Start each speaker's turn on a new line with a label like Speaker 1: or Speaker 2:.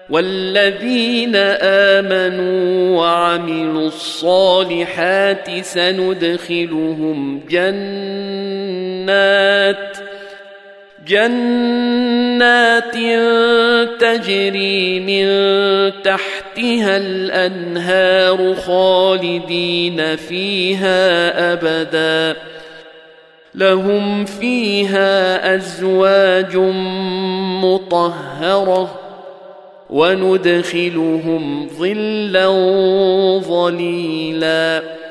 Speaker 1: والذين آمنوا وعملوا الصالحات سندخلهم جنات تجري من تحتها الأنهار خالدين فيها أبدا لهم فيها أزواج مطهرة وندخلهم ظلا ظليلا